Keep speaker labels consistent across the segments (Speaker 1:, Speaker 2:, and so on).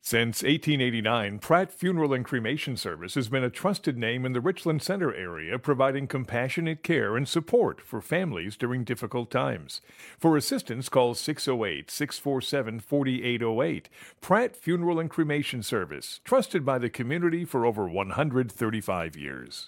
Speaker 1: Since 1889, Pratt Funeral and Cremation Service has been a trusted name in the Richland Center area, providing compassionate care and support for families during difficult times. For assistance, call 608-647-4808. Pratt Funeral and Cremation Service, trusted by the community for over 135 years.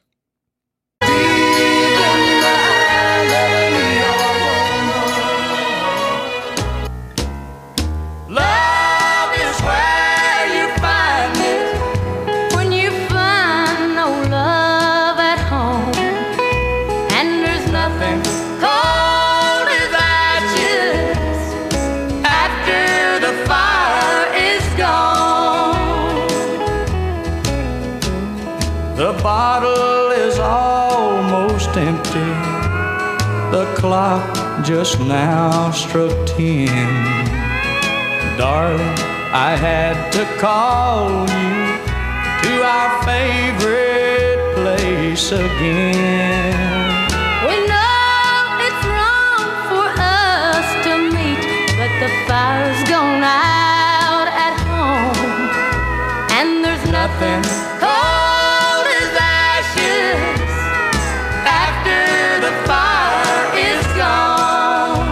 Speaker 2: The bottle is almost empty. The clock just now struck 10. Darling, I had to call you to our favorite place again.
Speaker 3: We know it's wrong for us to meet, but the fire's gone out at home, and there's nothing cold as ashes after the fire is gone.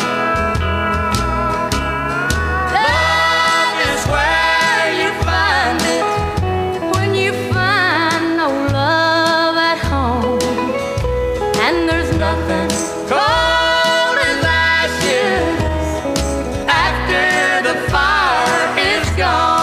Speaker 3: Love is where you find it when you find no love at home, and there's nothing cold as ashes after the fire is gone.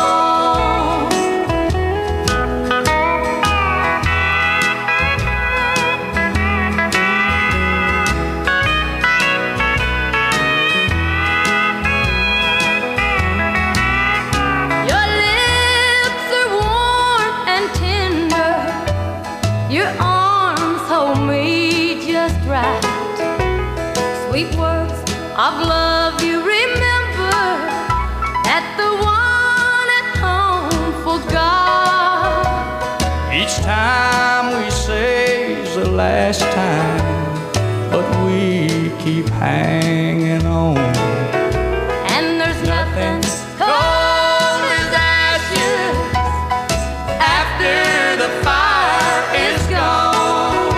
Speaker 3: Your lips are warm and tender, your arms hold me just right. Sweet words of love you remember that the one at home forgot.
Speaker 2: Each time we say's the last time, but we keep hanging on.
Speaker 3: And there's nothing cold as ashes after the fire is gone.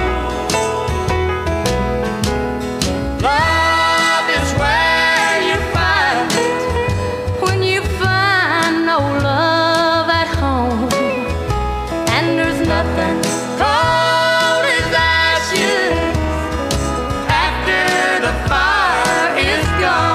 Speaker 3: Love is where you find it when you find no love at home, and there's nothing cold as ashes after the fire is gone.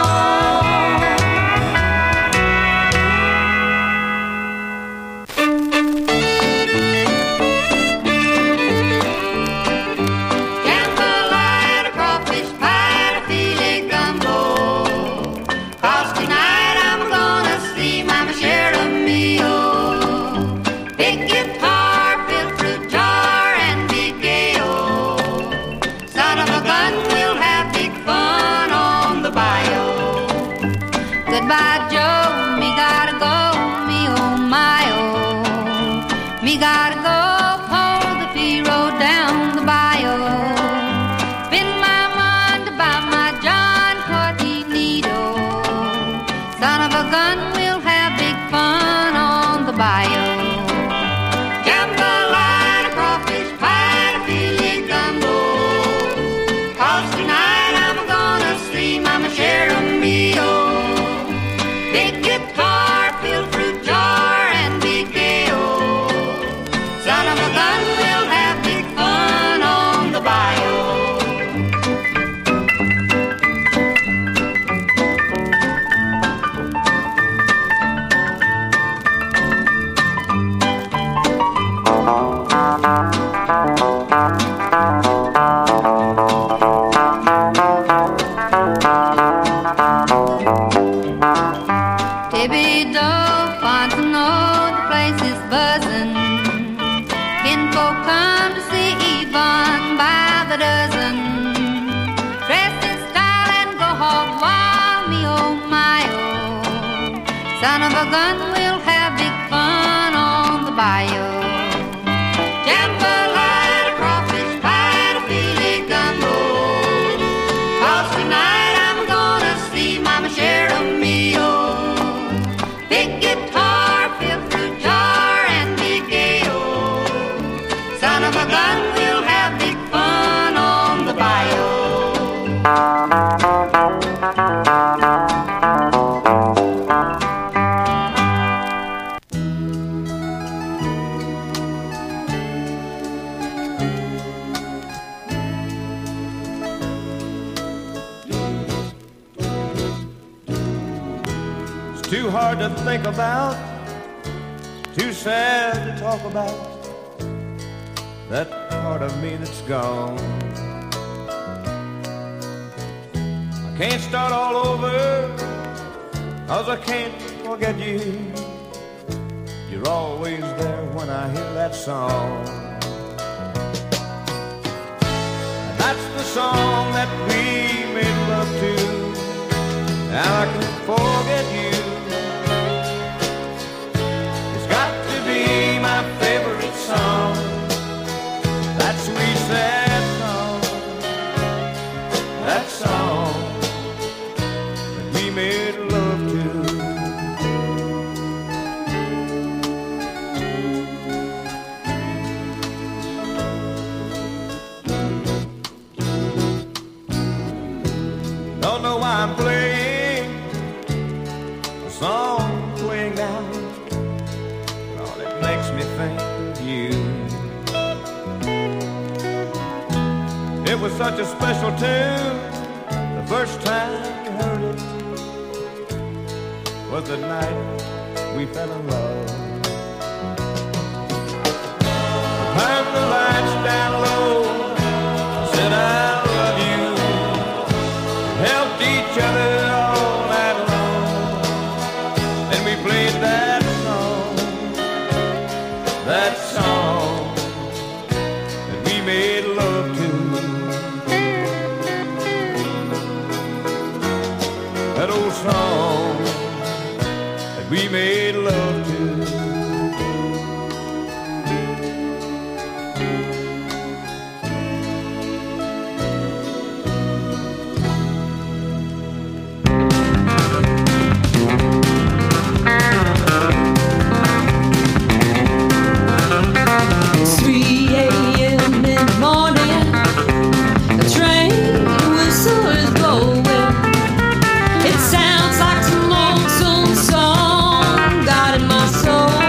Speaker 3: Jambalaya, crawfish pie, filet gumbo. 'Cause tonight I'm gonna see Mama share a meal. Big guitar, filled fruit jar, and big ale. Son of a gun, we'll have big fun on the bayou. Goodbye, Joe, me gotta go, me oh my oh. Me gotta go, pull the fee road down the bayou. Spin my mind about my John Cortinito. Son of a gun, we'll have big fun on the bayou. Jambalaya, crawfish pie, filet gumbo. 'Cause tonight I'm gonna see Mama share a meal. Big guitar, filled fruit jar, and big ale. Son of a gun, we'll have big fun on the bayou. Thibodeau, Fontenot, the place is buzzing. Kinfolk come to see Yvonne by the dozen. Dressed in style and go hog wild, me oh my oh. Son of a gun, we'll have big fun on the bayou. Jambalaya, crawfish pie, filet gumbo. 'Cause tonight I'm gonna see Mama share a meal. Big guitar,
Speaker 4: hard to think about, too sad to talk about that part of me that's gone. I can't start all over, 'cause I can't forget you. You're always there when I hear that song. That's the song that we made love to. Now I can't forget you. It's got to be my favorite song. That sweet sad song. That song that we made love to. Don't know why I'm playing the song playing now. Well, it makes me think of you. It was such a special tune. The first time you heard it was the night we fell in love. Turned the lights down low, said I love you, helped each other all night long, and we played that song that we made love to. That old song that we made love to.
Speaker 5: It sounds like some lonesome song, God in my soul.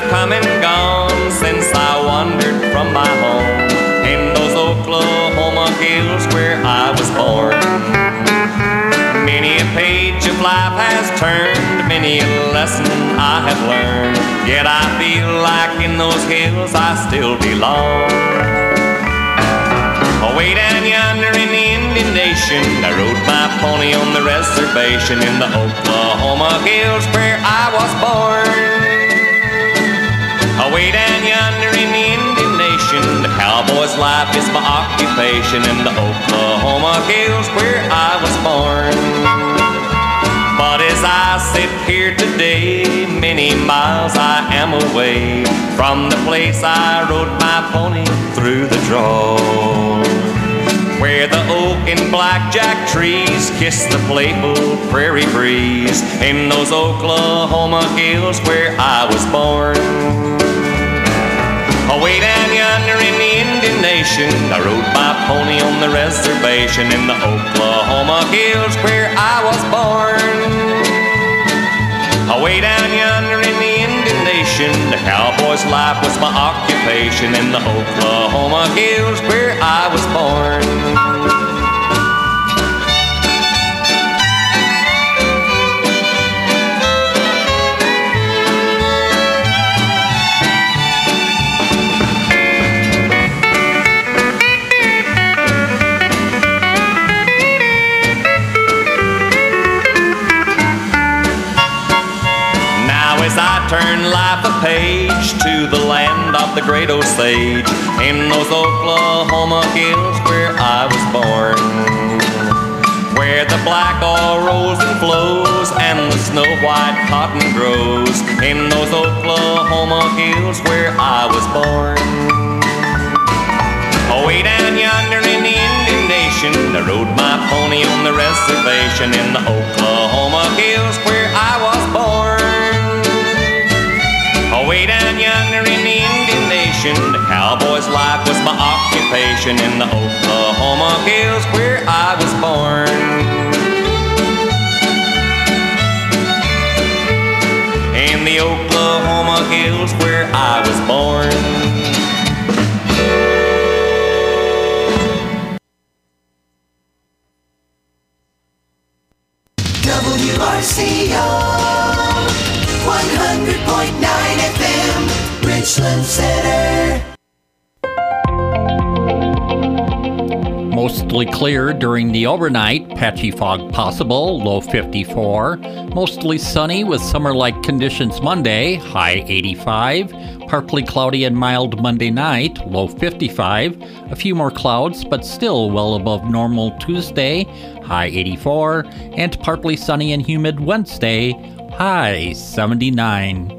Speaker 5: come and gone since I wandered from my home in those Oklahoma hills where I was born. Many a page of life has turned, many a lesson I have learned, yet I feel like in those hills I still belong. Way down yonder in the Indian Nation, I rode my pony on the reservation in the Oklahoma hills where I was born. Way down yonder in the Indian Nation, the cowboy's life is my occupation in the Oklahoma hills where I was born. But as I sit here today, many miles I am away from the place I rode my pony through the draw, where the oak and blackjack trees kiss the playful prairie breeze in those Oklahoma hills where I was born. Way down yonder in the Indian Nation, I rode my pony on the reservation in the Oklahoma hills where I was born. Way down yonder in the Indian Nation, the cowboy's life was my occupation in the Oklahoma hills where I was born. Turn life a page to the land of the great Osage in those Oklahoma hills where I was born, where the black oil rolls and flows and the snow white cotton grows in those Oklahoma hills where I was born. Way down yonder in the Indian Nation, I rode my pony on the reservation in the Oklahoma hills where I was born. Way down yonder in the Indian Nation, the cowboy's life was my occupation in the Oklahoma hills where I was born. In the Oklahoma hills where I was born.
Speaker 6: WRCO 100.9 FM, Richland Center.
Speaker 7: Mostly clear during the overnight, patchy fog possible, low 54. Mostly sunny with summer-like conditions Monday, high 85. Partly cloudy and mild Monday night, low 55. A few more clouds, but still well above normal Tuesday, high 84. And partly sunny and humid Wednesday, high 79.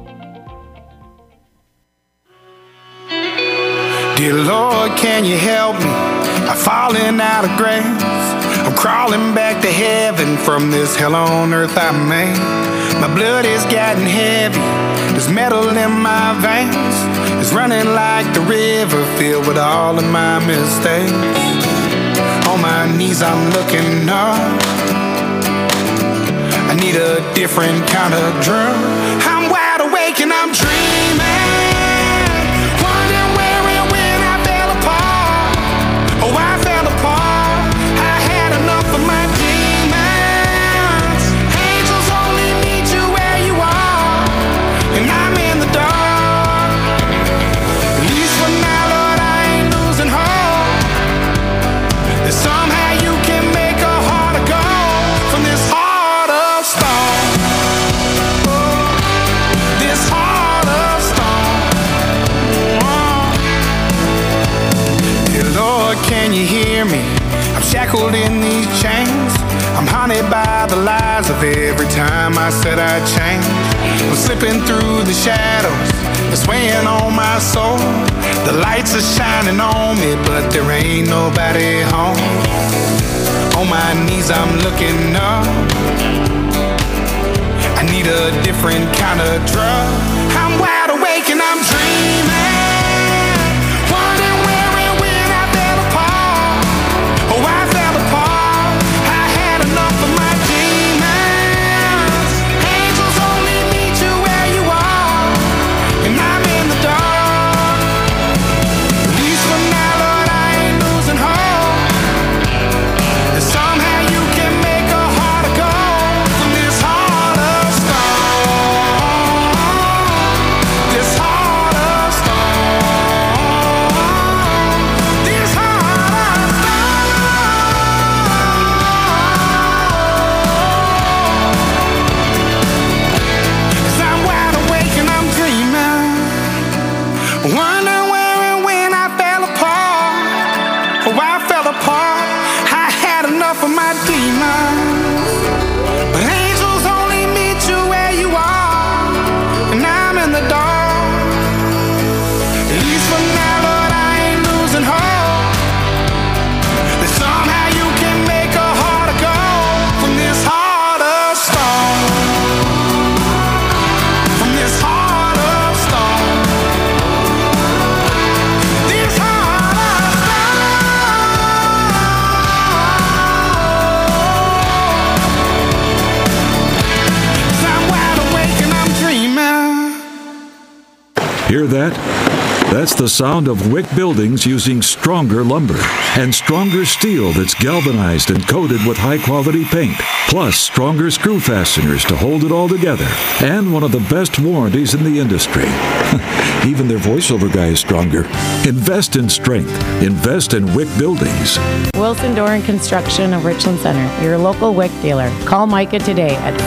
Speaker 8: Dear Lord, can you help me? I'm falling out of grace. I'm crawling back to heaven from this hell on earth I made. My blood is getting heavy. There's metal in my veins. It's running like the river filled with all of my mistakes. On my knees I'm looking up. I need a different kind of drum. I'm wide awake and I'm dreaming. Can you hear me? I'm shackled in these chains. I'm haunted by the lies of every time I said I'd change. I'm slipping through the shadows, it's weighing on my soul. The lights are shining on me, but there ain't nobody home. On my knees I'm looking up. I need a different kind of drug. I'm wide awake and I'm dreaming. And
Speaker 9: Hear that? That's the sound of Wick Buildings using stronger lumber and stronger steel that's galvanized and coated with high-quality paint, plus stronger screw fasteners to hold it all together, and one of the best warranties in the industry. Even their voiceover guy is stronger. Invest in strength. Invest in Wick Buildings.
Speaker 10: Wilson Door and Construction of Richland Center, your local Wick dealer. Call Micah today at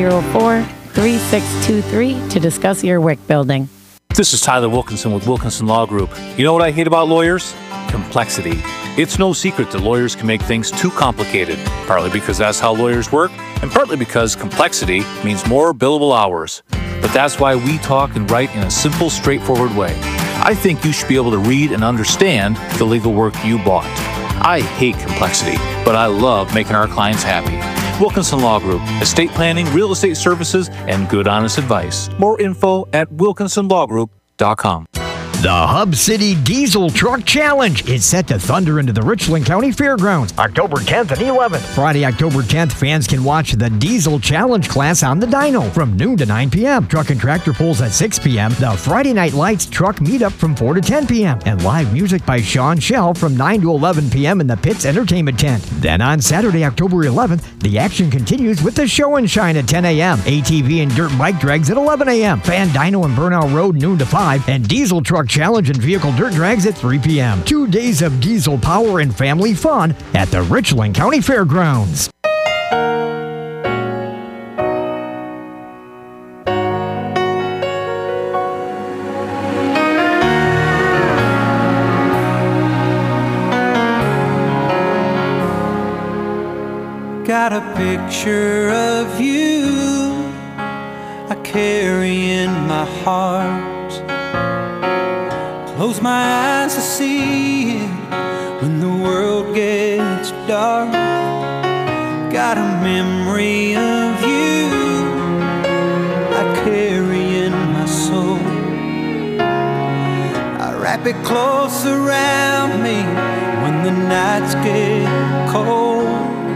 Speaker 10: 604-3623 to discuss your Wick building.
Speaker 11: This is Tyler Wilkinson with Wilkinson Law Group. You know what I hate about lawyers? Complexity. It's no secret that lawyers can make things too complicated, partly because that's how lawyers work, and partly because complexity means more billable hours. But that's why we talk and write in a simple, straightforward way. I think you should be able to read and understand the legal work you bought. I hate complexity, but I love making our clients happy. Wilkinson Law Group, estate planning, real estate services, and good honest advice. More info at wilkinsonlawgroup.com.
Speaker 12: The Hub City Diesel Truck Challenge is set to thunder into the Richland County Fairgrounds October 10th and 11th. Friday, October 10th, fans can watch the Diesel Challenge class on the dyno from noon to 9 p.m. Truck and tractor pulls at 6 p.m. The Friday Night Lights truck meetup from 4 to 10 p.m. And live music by Sean Shell from 9 to 11 p.m. in the Pitts Entertainment Tent. Then on Saturday, October 11th, the action continues with the Show and Shine at 10 a.m. ATV and dirt bike drags at 11 a.m. Fan dyno and Burnout Road noon to 5. And Diesel Truck Challenge and vehicle dirt drags at 3 p.m. 2 days of diesel power and family fun at the Richland County Fairgrounds.
Speaker 2: Got a picture of you I carry in my heart. Close my eyes to see it when the world gets dark. Got a memory of you I carry in my soul. I wrap it close around me when the nights get cold.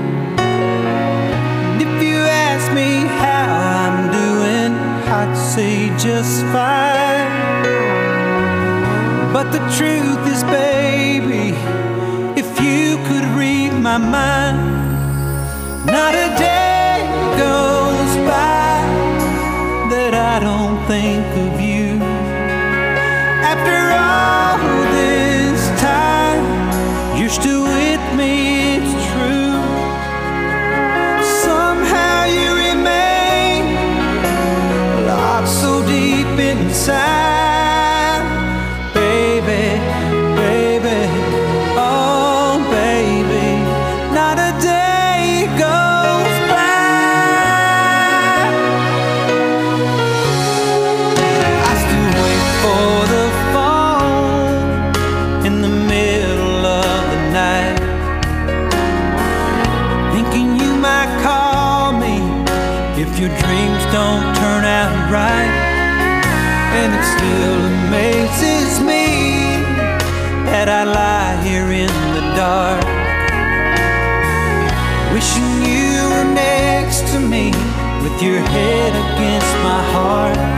Speaker 2: And if you ask me how I'm doing, I'd say just fine. But the truth is, baby, if you could read my mind, not a day goes by that I don't think of you. After all this time, you're still with me, it's true. Somehow you remain locked so deep inside. Your dreams don't turn out right, and it still amazes me that I lie here in the dark, wishing you were next to me with your head against my heart.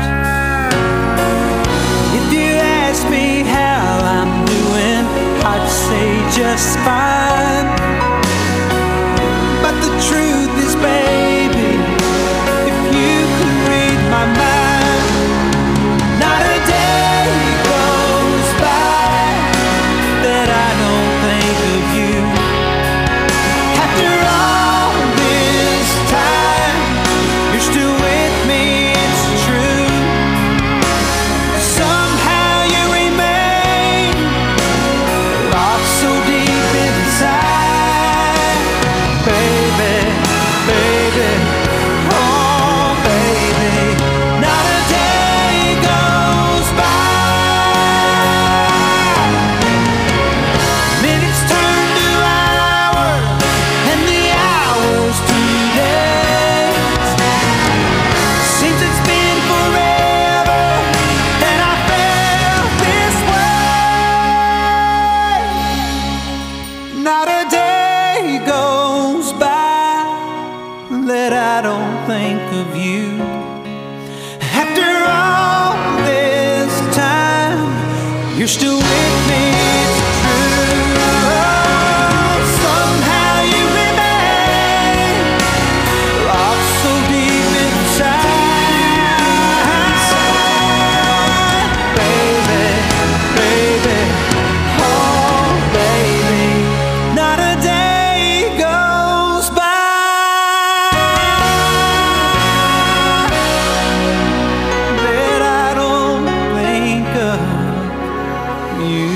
Speaker 2: If you ask me how I'm doing, I'd say just fine. But the truth is, baby, my mind, not a day goes by that I don't think of you. After all this time, you're still with me, it's true. Somehow you remain locked so deep inside. Baby, baby, oh baby, not a day goes by. Minutes turn to hours, and the hours to days. Seems it's been forever that I felt this way. Not a day goes by that I don't think of you. After all this time, you're still with me, it's true. Somehow you remain locked so deep inside. Baby, baby, oh baby, not a day goes by that I don't think of you.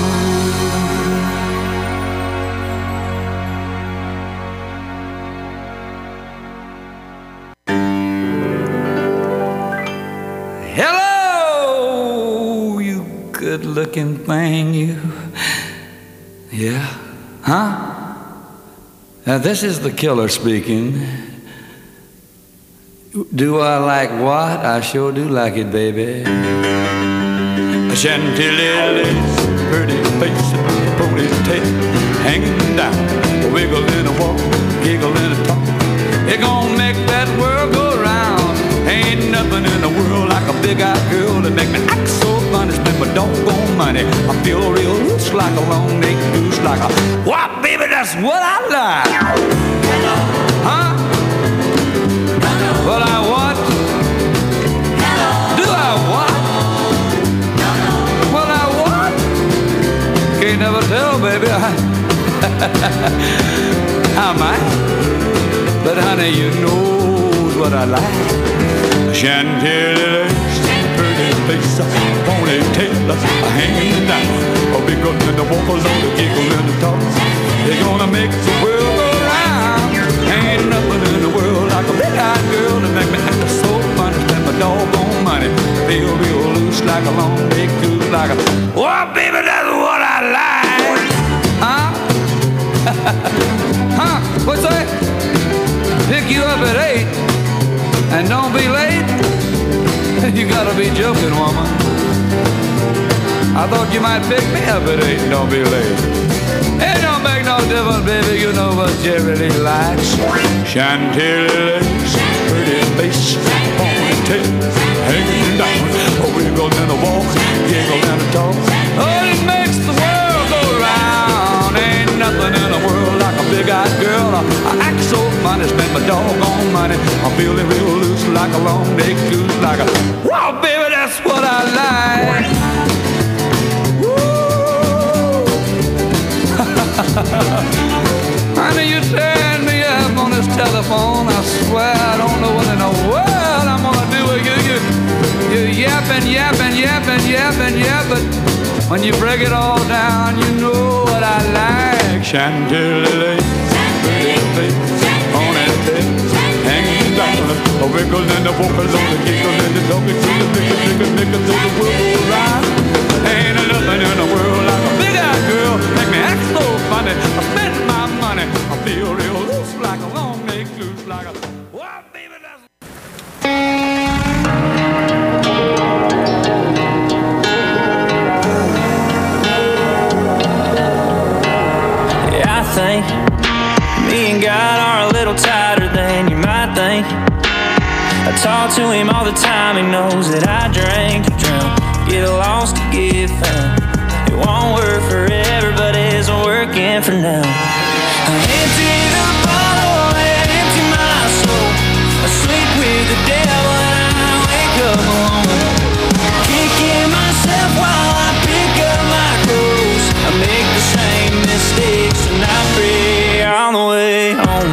Speaker 2: Hello, you good-looking thing, you. Yeah? Huh? Now, this is the killer speaking. Do I like what? I sure do like it, baby. Chantilly's pretty face, ponytail hanging down, wiggle in a walk, giggle in a talk. It gon' make that world go round. Ain't nothing in the world like a big-eyed girl that make me act so funny, spend my doggone money. I feel real loose like a long-necked goose, like a what, baby? That's what I like. Huh? Well, I what? Do I what? Well, I what? Can't never tell, baby. I might, but honey, you knows what I like. Chantilly, pretty face, ponytail, hanging down, a big gun in the walkers on the giggle in the talk. They're gonna make the world go round. Ain't nothing in the world like a big-eyed girl that make me act so funny, spend my doggone money, feel real loose like a long-necked goose, like a oh, baby, that's what I like. Huh? Huh? What's that? Pick you up at 8 and don't be late. You gotta be joking, woman. I thought you might pick me up at 8 and don't be late. It don't make no difference, baby. You know what you really likes. Chantilly's pretty face, ponytail hanging down, a wiggle and a walk, giggle and a talk. Oh, it makes the world go round. Ain't nothing in the world like a big-eyed girl. I act so funny, spend my doggone money. I'm feeling real loose like a long-necked goose, like a wow, baby, that's what I like. Honey, you turn me up on this telephone. I swear I don't know what in the world I'm gonna do with you. You're yapping, yapping, yapping, yapping, yapping. When you break it all down, you know what I like. Chantilly, pretty face, on that face, hanging down, a wiggle and a vocals on the giggle and the dog, make it through the world around. Ain't nothing in the world like a big-eyed girl, make me act so funny. I spend my money, I feel real loose like a long-necked goose, like a what, baby, that's.
Speaker 13: Yeah, I think me and God are a little tighter than you might think. I talk to him all the time, he knows that I drink to drown, get lost to get found. It won't work forever, but it's working for now. I empty the bottle and empty my soul. I sleep with the devil and I wake up alone. Kicking myself while I pick up my clothes. I make the same mistakes and I pray on the way home.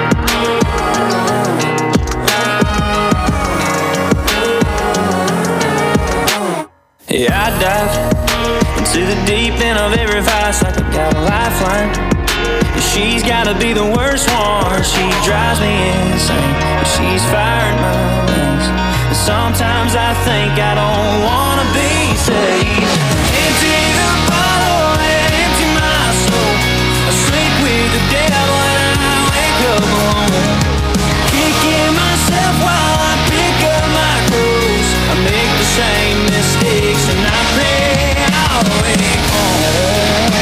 Speaker 13: Yeah, I dive into the deep end of every vice like I got a lifeline. She's gotta be the worst one. She drives me insane, but she's firing my wings. Sometimes I think I don't wanna be saved. Empty the bottle and empty my soul. I sleep with the devil and I wake up alone. Kicking myself while I pick up my clothes. I make the same mistakes and I pray I'll wake home.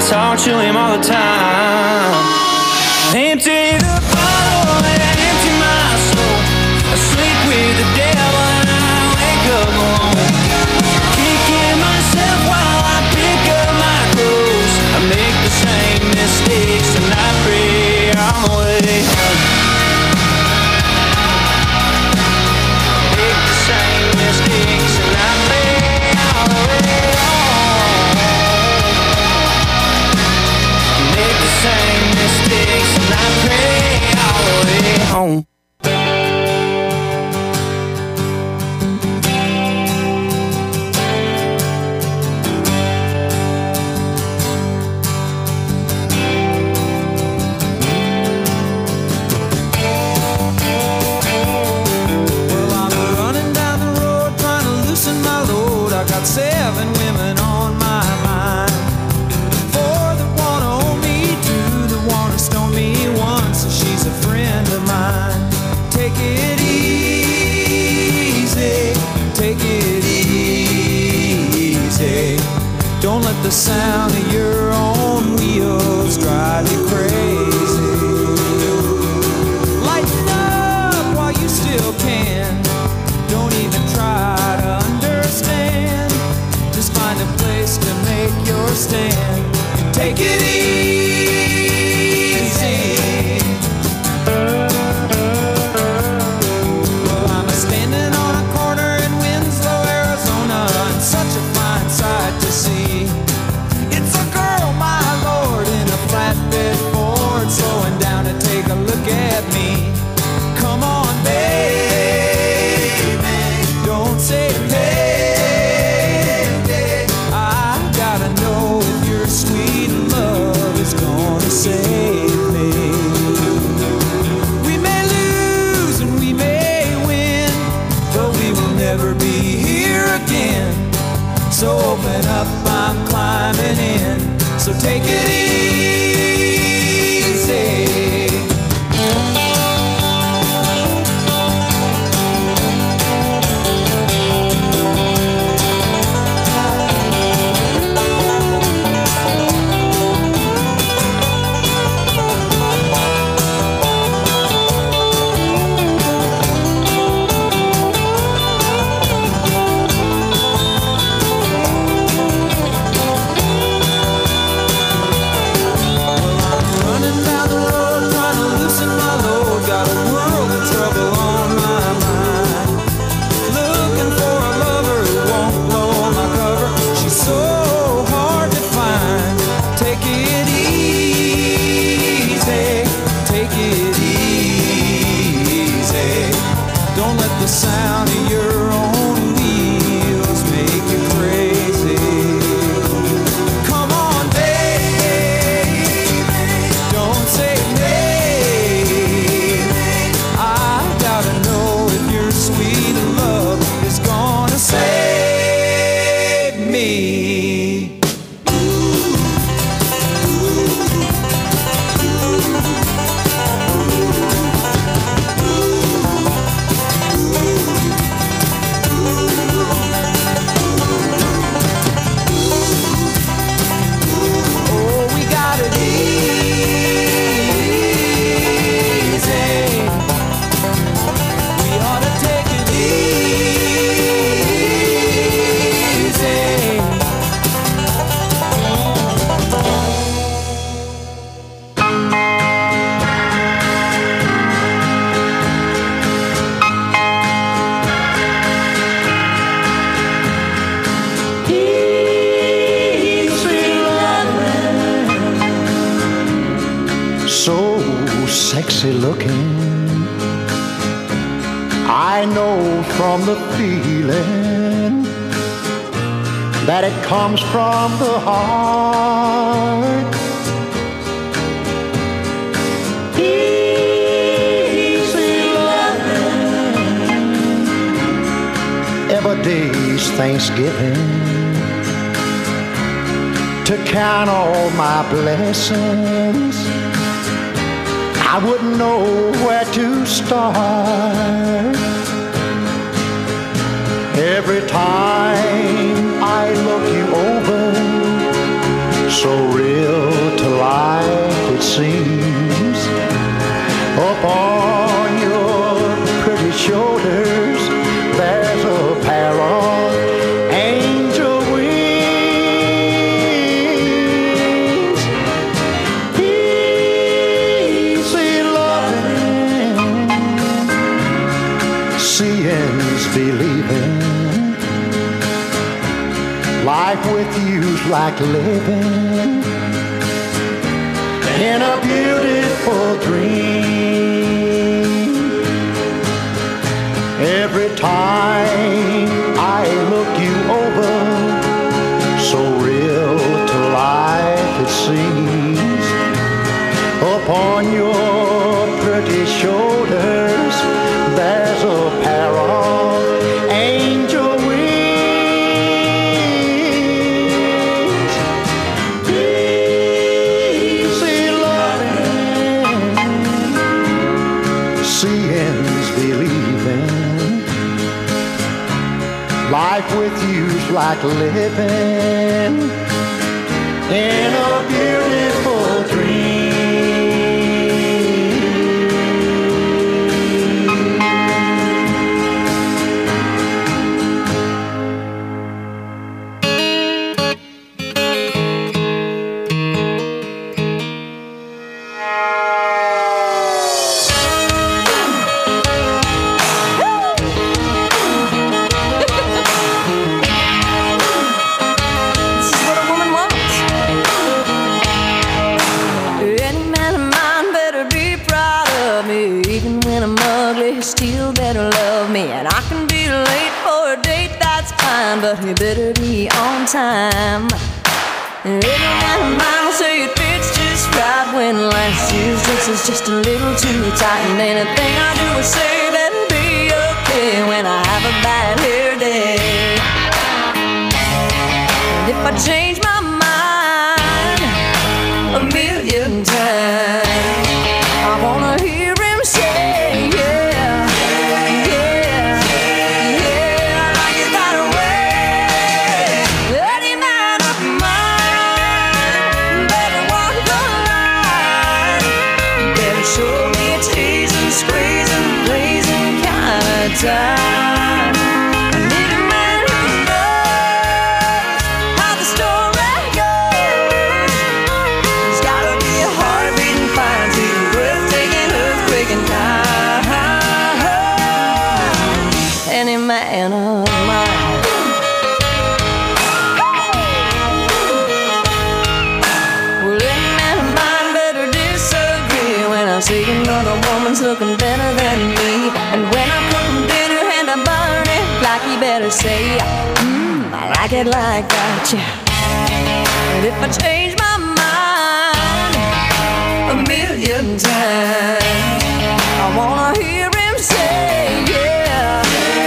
Speaker 13: talk to him all the time. Empty the bottle and empty my soul. I sleep with the devil and I wake up alone. Kicking myself while I pick up my clothes. I make the same mistakes and I pray all the way home. Make the same mistakes and I pray all the way home. Make the same mistakes and I pray all the way home.
Speaker 2: The sound of your own wheels drive you crazy. Lighten up while you still can. Don't even try to understand. Just find a place to make your stand. Take it easy. Well, I'm standing on a corner in Winslow, Arizona, and such a fine sight to see. Flatbed Ford slowing down to take a look at me. Come on, baby, don't say baby. I gotta know if your sweet love is gonna save me. We may lose and we may win, but we will never be here again. So open up, I'm climbing in. So take it easy. The sound of your own wheels make you crazy. Come on, baby, don't say maybe. I gotta know if your sweet love is gonna save me.
Speaker 14: Sexy looking, I know from the feeling that it comes from the heart. Easy loving, every day's Thanksgiving to count all my blessings. I wouldn't know where to start. Every time I look you over, so real to life it seems. Upon your pretty shoulders there's a pair of angel wings. Easy loving, seeing's believing. Life with you's like living in a beautiful dream. Every time I look you over, so real to life it seems. Upon your pretty shoulders there's a pair of angel wings. Easy loving, seeing's believing. Life with you's like living in a beautiful dream.
Speaker 15: But you better be on time. And every man of mine will say it fits just right when last year's dress is just a little too tight. And anything I do or say better be okay when I have a bad hair day. And if I change my mind a million times, I wanna hear him say, time. I need a man who knows how the story goes. There's gotta be a heart beating fine to the breathtaking, earthquaking kind. Any man of mine. Well, any man of mine better disagree when I see another woman's looking better than me. And when I cook dinner and I burn it, like you better say, I like it like that, yeah. And if I change my mind a million times, I wanna hear him say, yeah,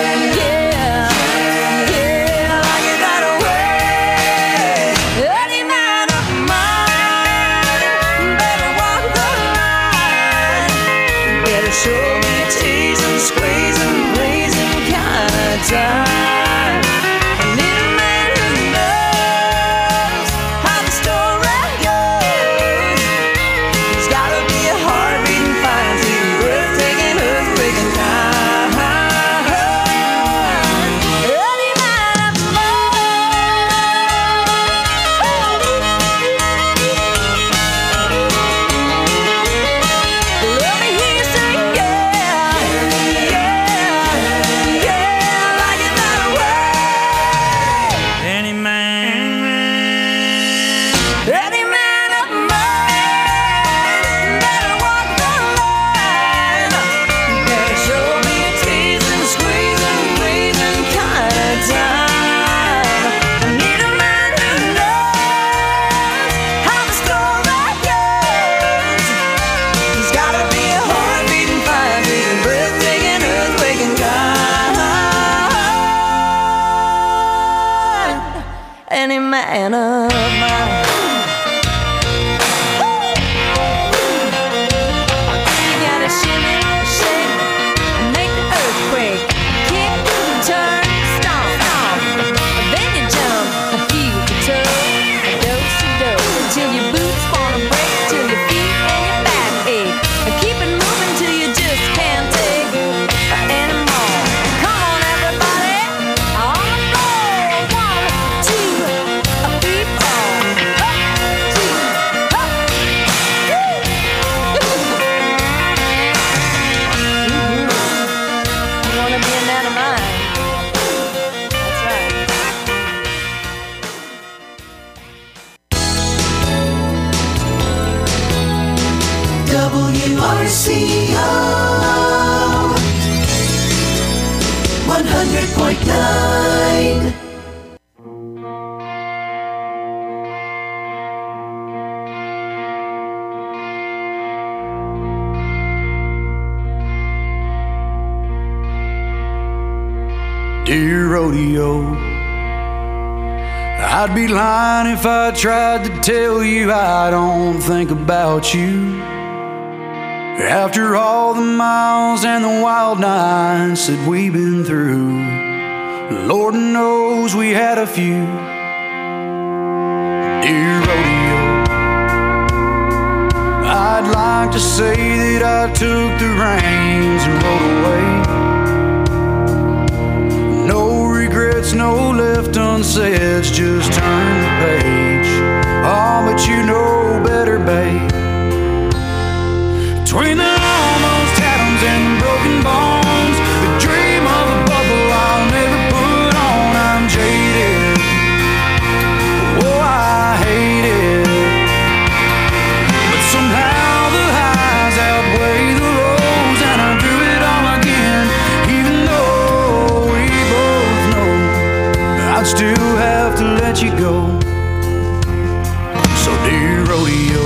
Speaker 15: like it that way. Any man of mine better walk the line, better show me teasing, squeezing, blazing kind of time. I need a man who knows how the story goes. There's gotta be a heart beating fine to the breathtaking, earthquaking kind. Any man of let me hear you say, like it that way. Any man of mine better walk the line. Better show me a teasing, squeezing, pleasing kind of time. I need a man who knows how the story goes. There's gotta be a heart beating fine, beating, breathtaking, earthquaking kind. Any man of mine. You gotta shimmy, shake, and make the earthquake. Kick, turn, stomp, stomp. Then you jump, a few, a toe, a dose, a dose.
Speaker 6: KRCO 100.9.
Speaker 16: Dear rodeo, I'd be lying if I tried to tell you I don't think about you. After all the miles and the wild nights that we've been through, Lord knows we had a few. Dear rodeo, I'd like to say that I took the reins and rode away. No regrets, no left unsaid, just turn the page. Oh, but you know better, babe. Between the almost atoms and the broken bones, the dream of a bubble I'll never put on. I'm jaded, oh, I hate it, but somehow the highs outweigh the lows, and I'll do it all again, even though we both know I'd still have to let you go. So dear rodeo,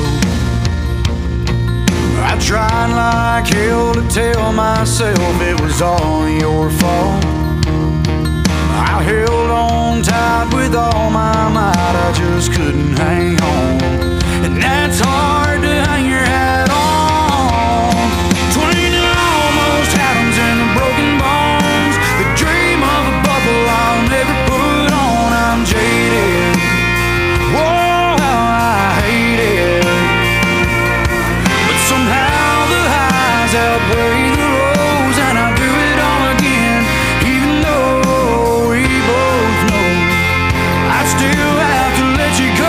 Speaker 16: I tried like hell to tell myself it was all your fault. I held on tight with all my might, I just couldn't hang on. And that's hard to hang your hat on. Between the almost atoms and the broken bones, the dream of a bubble I'll never put on. I'm jaded, whoa, how I hate it, but somehow the highs outweigh the lows, and I'll do it all again, even though we both know I still have to let you go.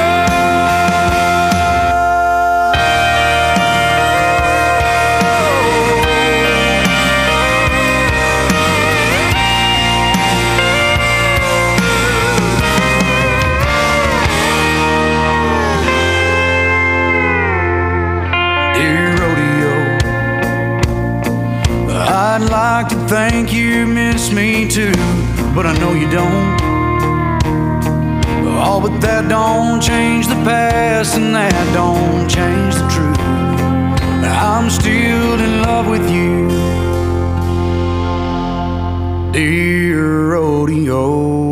Speaker 16: Dear rodeo, I'd like to think you miss me too, but I know you don't. Oh, but that don't change the past, and that don't change the truth. I'm still in love with you, dear rodeo.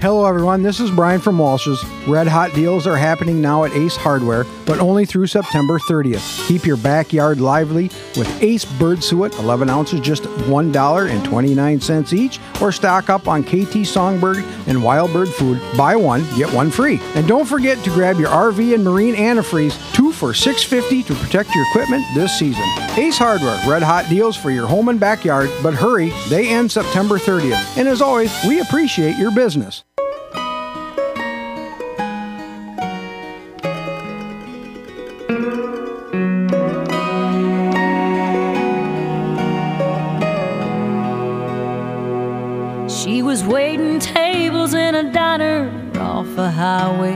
Speaker 17: Hello everyone, this is Brian from Walsh's. Red Hot deals are happening now at Ace Hardware, but only through September 30th. Keep your backyard lively with Ace Bird Suet, 11 ounces, just $1.29 each, or stock up on KT Songbird and Wild Bird food. Buy one, get one free. And don't forget to grab your RV and marine antifreeze, 2 for $6.50 to protect your equipment this season. Ace Hardware, Red Hot deals for your home and backyard, but hurry, they end September 30th. And as always, we appreciate your business.
Speaker 18: She was waiting tables in a diner off of Highway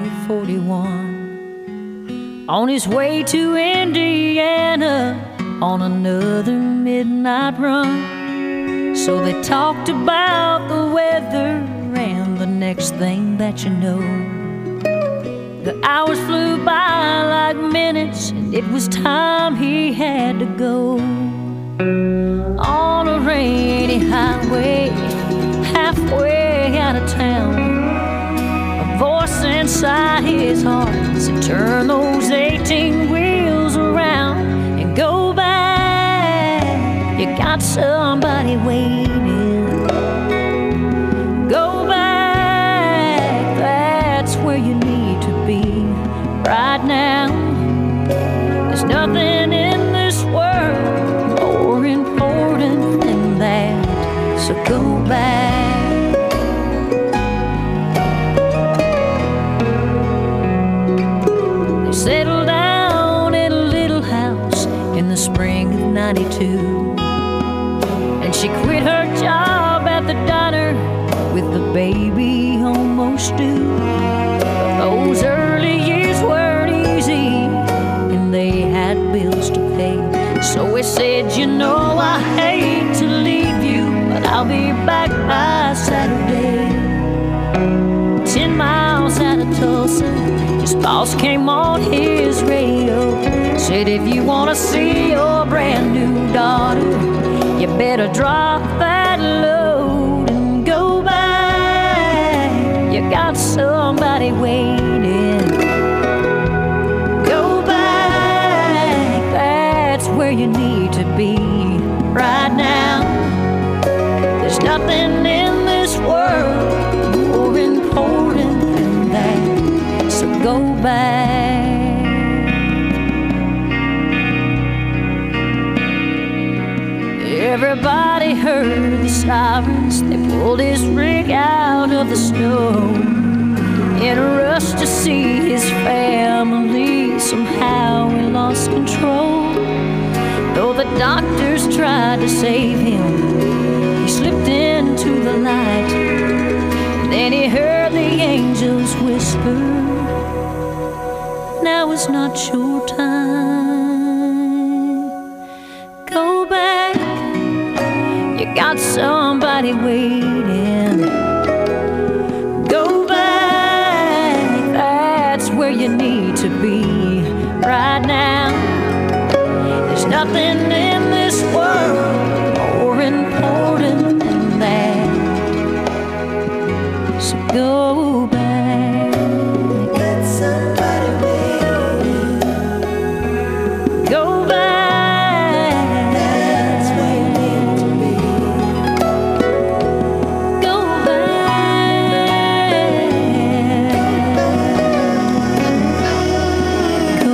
Speaker 18: 41, on his way to Indiana on another midnight run. So they talked about the weather and the next thing that you know, the hours flew by like minutes and it was time he had to go. On a rainy highway halfway out of town, a voice inside his heart said, turn those 18 wheels around and go back. You got somebody waiting. Go back, that's where you need to be right now. There's nothing in this world more important than that, so go back. Settled down in a little house in the spring of '92, and she quit her job at the diner with the baby almost due. But those early years weren't easy and they had bills to pay, so he said, you know, I hate to leave you, but I'll be back by Saturday. 10 miles out of Tulsa, his boss came on his radio, said, if you want to see your brand new daughter, you better drop that load and go back. You got somebody waiting. Go back, that's where you need to be right now. There's nothing in this world more important than that, so go back. Everybody heard the sirens, they pulled his rig out of the snow in a rush to see his family. Somehow he lost control. Though the doctors tried to save him, he slipped into the light. Then he heard the angels whisper, now is not your time. Go back, you got somebody waiting. Go back, that's where you need to be right now. There's nothing in this world more important than that, so go back. Get somebody waiting. Go back, that's where you need to be. Go back. Go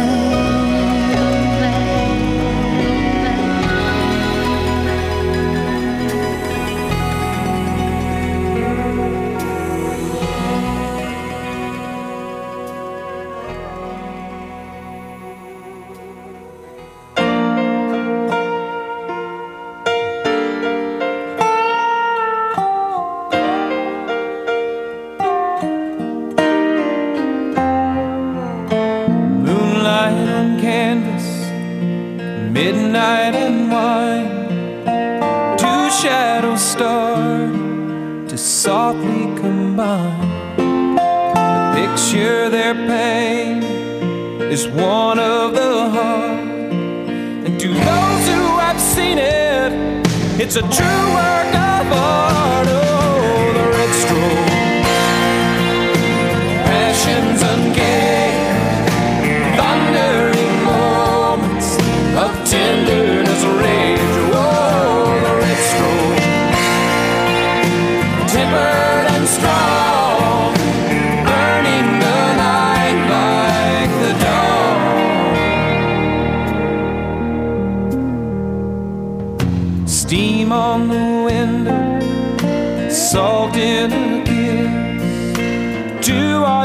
Speaker 2: Moonlight on canvas, midnight and wine, two shadows start to softly combine. The picture they're painting is one of the heart, and to those who have seen it, it's a true work of art. Oh, the red stroke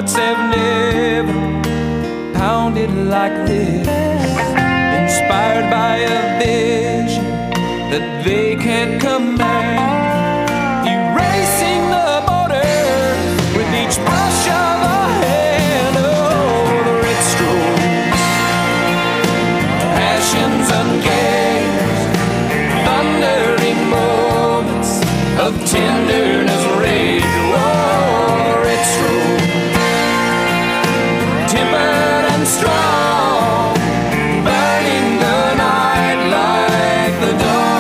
Speaker 2: hearts have never pounded like this, inspired by a vision that they can't command, erasing the border with each brush of a hand. Oh, the red strokes, passions uncaged, thundering moments of tenderness, rage. Oh, the red strokes, tempered and strong, burning the night like the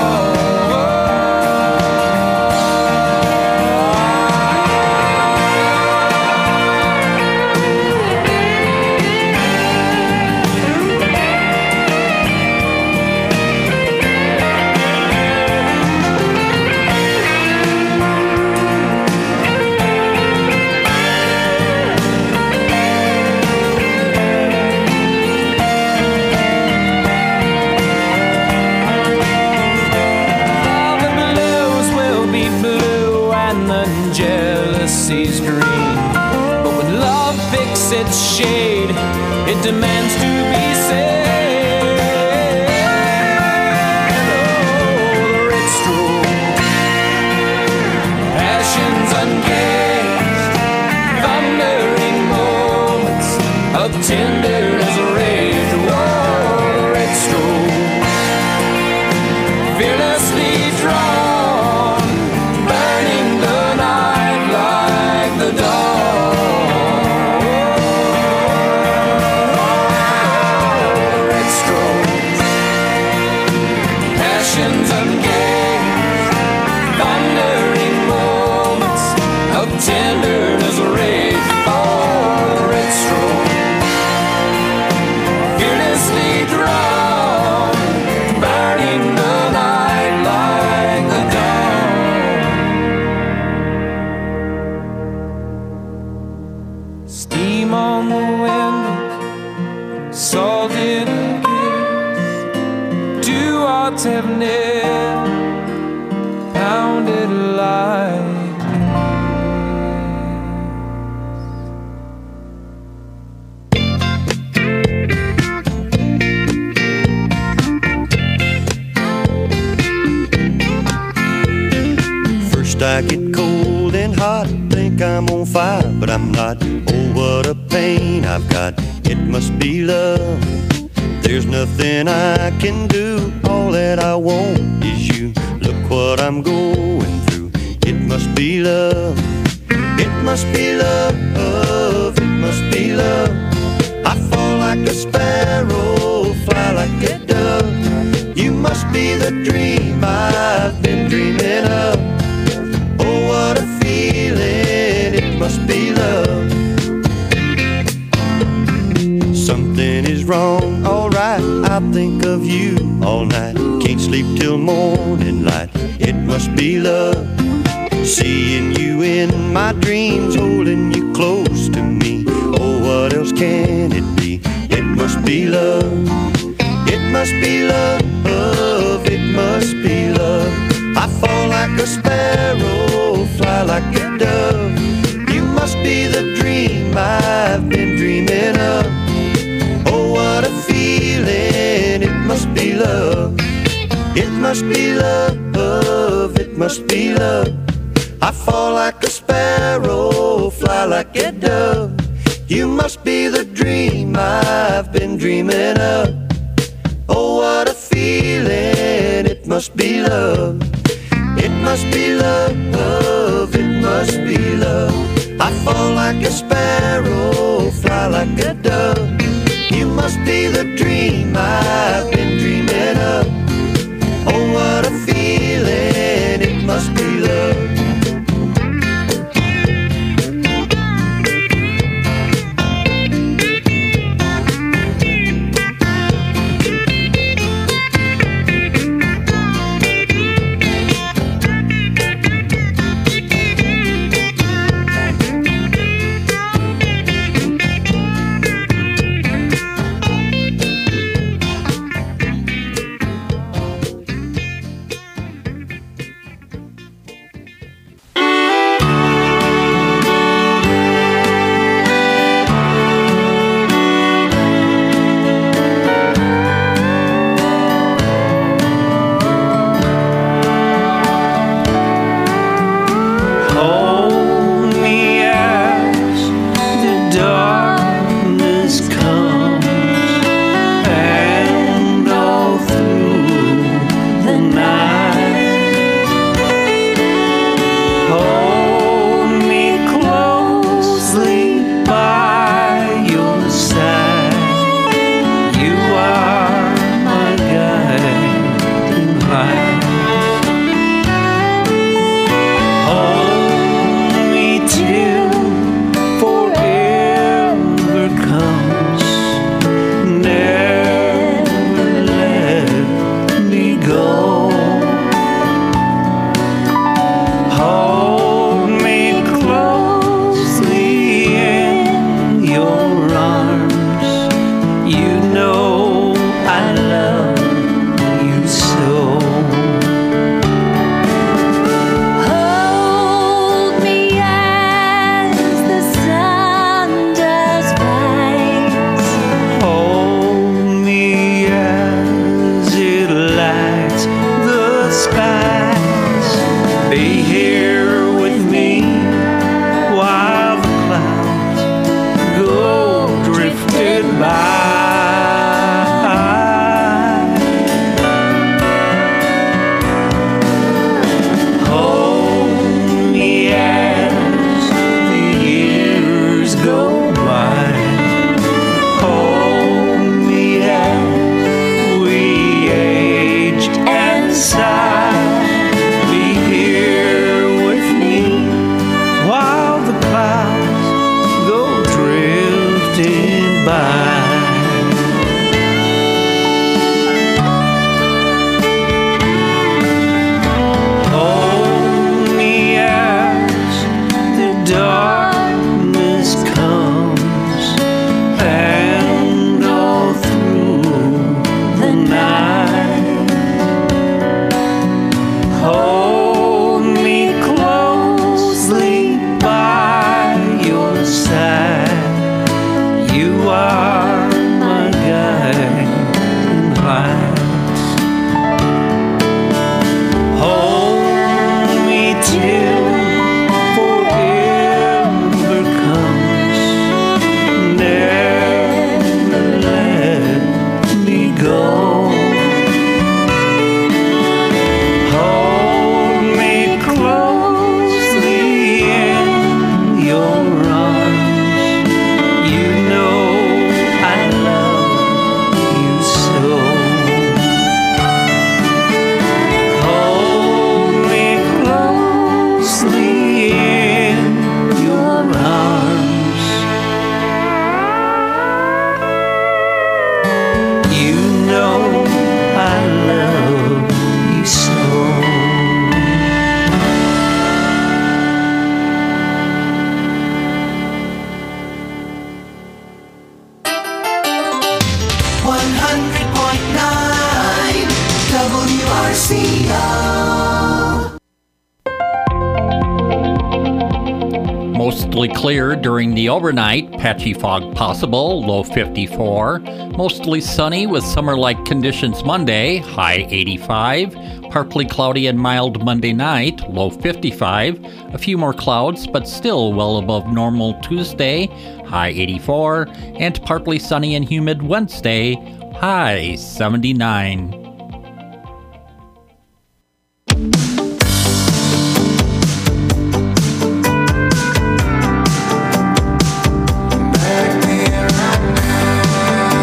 Speaker 2: jealousy's green, but when love picks its shade, it demands to be saved. Oh, the red stroke, passions ungaged, thundering moments of tenderness, rage. Oh, the red stroke, fearlessly drawn, burning the night like the dawn. The red strokes, passions ungaged, thundering moments of tenderness, rage. Oh, the red strokes, fearlessly drawn, burning the night like the dawn. Steam on the window, salt in the kiss. Two hearts have never pounded like
Speaker 19: First I get cold and hot, think I'm on fire, but I'm not. Oh, what a pain I've got, it must be love. There's nothing I can do, all that I want is you. Look what I'm going through, it must be love. It must be love, it must be love. I fall like a sparrow, fly like a dove. You must be the dream I've been dreaming of. Oh, what a feeling, it must be love. Something is wrong, alright, I think of you all night. Can't sleep till morning light, it must be love. Seeing you in my dreams, holding you close to me. Oh, what else can it be? It must be love. It must be love, it must be love. I fall like a sparrow, fly like a dove. You must be the dream I've been dreaming of. Oh, what a feeling, it must be love. It must be love, it must be love. I fall like a sparrow, fly like a dove. You must be the dream I've been dreaming of. Oh, what a feeling, it must be love. It must be love, it must be love. I fall like a sparrow, fly like a dove. You must be the dream I've been dreaming of. Oh, what a feeling, it must be love.
Speaker 7: Mostly clear during the overnight, patchy fog possible, low 54. Mostly sunny with summer-like conditions Monday, high 85. Partly cloudy and mild Monday night, low 55. A few more clouds, but still well above normal Tuesday, high 84. And partly sunny and humid Wednesday, high 79.